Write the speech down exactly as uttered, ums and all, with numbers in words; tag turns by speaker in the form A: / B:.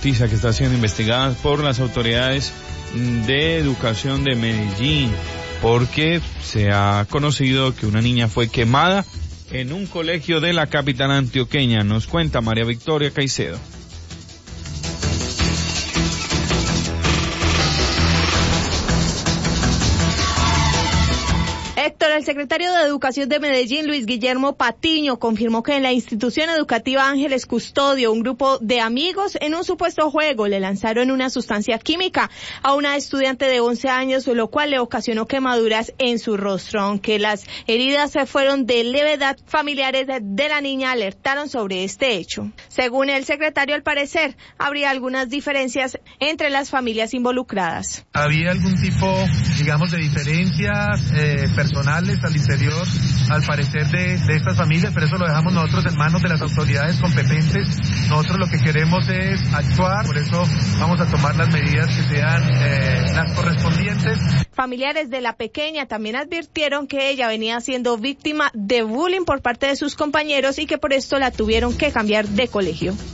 A: noticia que está siendo investigada por las autoridades de educación de Medellín, porque se ha conocido que una niña fue quemada en un colegio de la capital antioqueña. Nos cuenta María Victoria Caicedo.
B: Héctor, el secretario de Educación de Medellín, Luis Guillermo Patiño, confirmó que en la institución educativa Ángeles Custodio, un grupo de amigos en un supuesto juego le lanzaron una sustancia química a una estudiante de once años, lo cual le ocasionó quemaduras en su rostro. Aunque las heridas se fueron de levedad, familiares de la niña alertaron sobre este hecho. Según el secretario, al parecer, habría algunas diferencias entre las familias involucradas.
C: ¿Había algún tipo, digamos, de diferencias eh, personales al interior, al parecer, de, de estas familias? Pero eso lo dejamos nosotros en manos de las autoridades competentes. Nosotros lo que queremos es actuar, por eso vamos a tomar las medidas que sean eh, las correspondientes.
B: Familiares de la pequeña también advirtieron que ella venía siendo víctima de bullying por parte de sus compañeros y que por esto la tuvieron que cambiar de colegio.